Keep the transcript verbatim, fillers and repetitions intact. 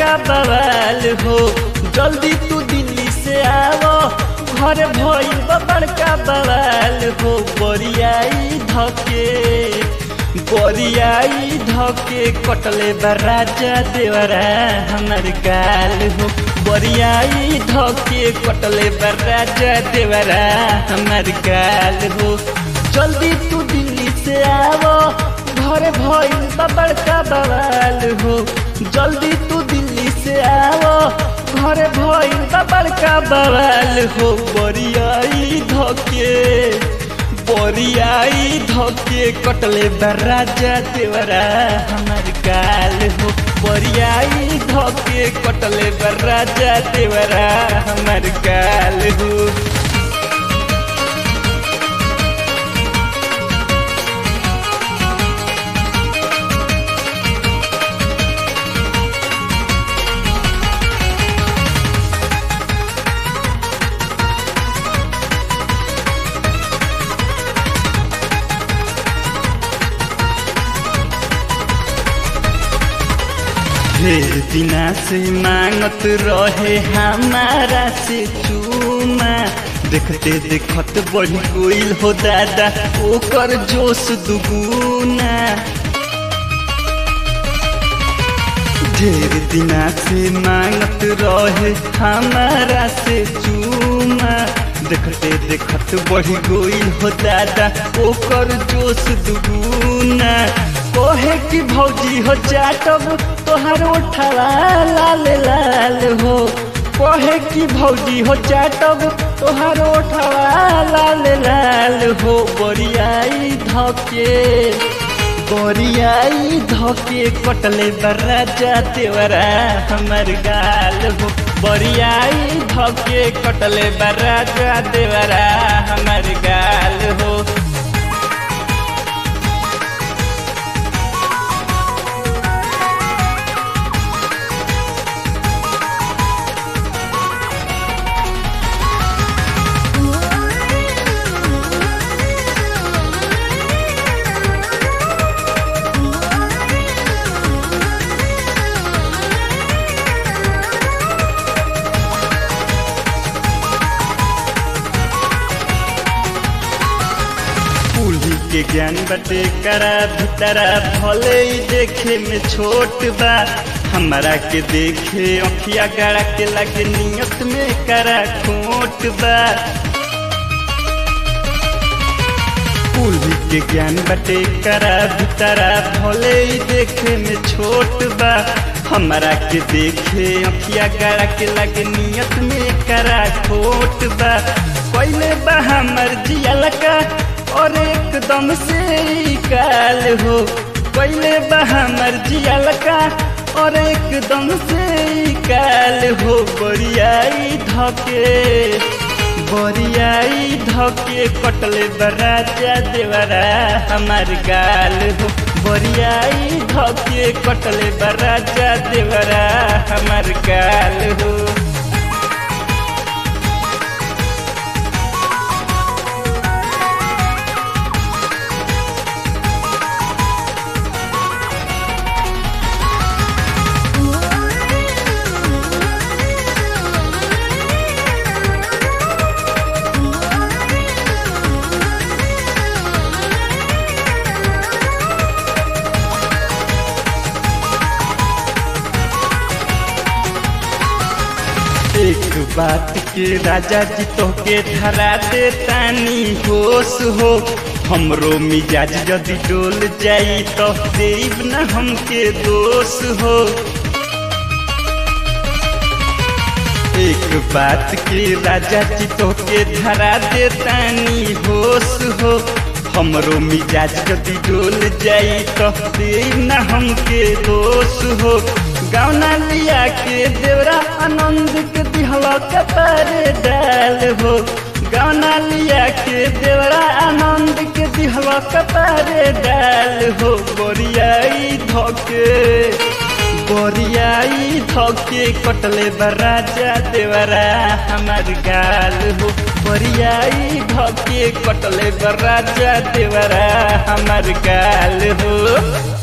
बड़का बवाल हो। जल्दी तू दिल्ली से आवो घर भइल बा बड़का बवाल हो। बरियाई धके बरियाई धके कटले बा राजा देवरा हमर गाल हो। बरियाई धके कटले बा राजा देवरा हमर गाल हो। जल्दी तू दिल्ली से आवो घर भइल बा बड़का बवाल हो। जल्दी तू दिल्ली से आवो घर भइल बा बड़का बवाल हो। बरियाई धके बरियाई धके कटले बा राजा देवरा हमर गाल हो। बरियाई धके कटले बा राजा देवरा हमर गाल हो। ढेर दिना से मांगत रहे हमारा से चूमा। देखते देखत बढ़ी गइल हो दादा ओकर जोश दुगुना। ढेर दिना से मांगत रहे हमारा से चूमा। देखते देखत बढ़ी गइल हो दादा ओकर जोश दुगुना। कोहे की भौजी हो चाटब तोहर उठवा लाल लाल हो। कोहे की भौजी हो चाटब तोहर उठवा लाल लाल हो। बरियाई धके बरियाई धके कटले बा राजा देवरा हमर गाल हो। बरियाई धके कटले बा राजा देवरा हमर गाल हो। के ज्ञान बटे करा भीतरा भले ही देखे में छोट बा। हमारा के देखे अखिया गड़ा के लगे नियत में करा खोट बा। कुली के ज्ञान बटे करा भीतरा भले ही देखे में छोट बा। हमारा के देखे अखिया गड़ा के लगे नियत में करा खोट बा। पहले बा हमर जियल का और एकदम से काल हो। पहले बा हमर जियल का और एकदम से काल हो। बरियाई धके बरियाई धके कटले बा राजा देवरा हमर गाल हो। बरियाई धके कटले बा राजा देवरा हमर गाल हो। एक बात के राजा जी तो के धरा दे तानी होश हो। हमरो मिजाज यदि डोल जाई तो देव न हमके दोष हो। एक बात के राजा जी तो के धरा दे तानी होश हो। हमरो मिजाज यदि डोल जाई तो देव न हमके दोष हो। गावना लिया के देवरा आनंद के दिहला कपार डाल हो। गावना लिया के देवरा आनंद के दिहला कपार डाल हो। बरियाई धके बरियाई धके कटले बा राजा देवरा हमर गाल हो। बरियाई धके कटले बा राजा देवरा हमर गाल हो।